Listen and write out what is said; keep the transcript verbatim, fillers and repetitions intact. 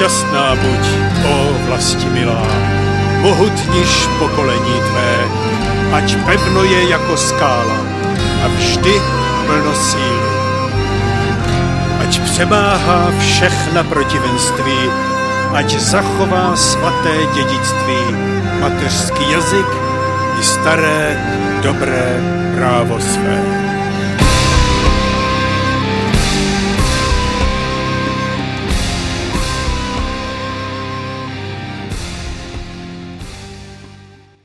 šťastná buď, ó vlasti milá, mohutniš pokolení tvé, ať pevno je jako skála a vždy plno síly. Ať přemáhá všechna protivenství, ať zachová svaté dědictví, mateřský jazyk i staré, dobré právo své.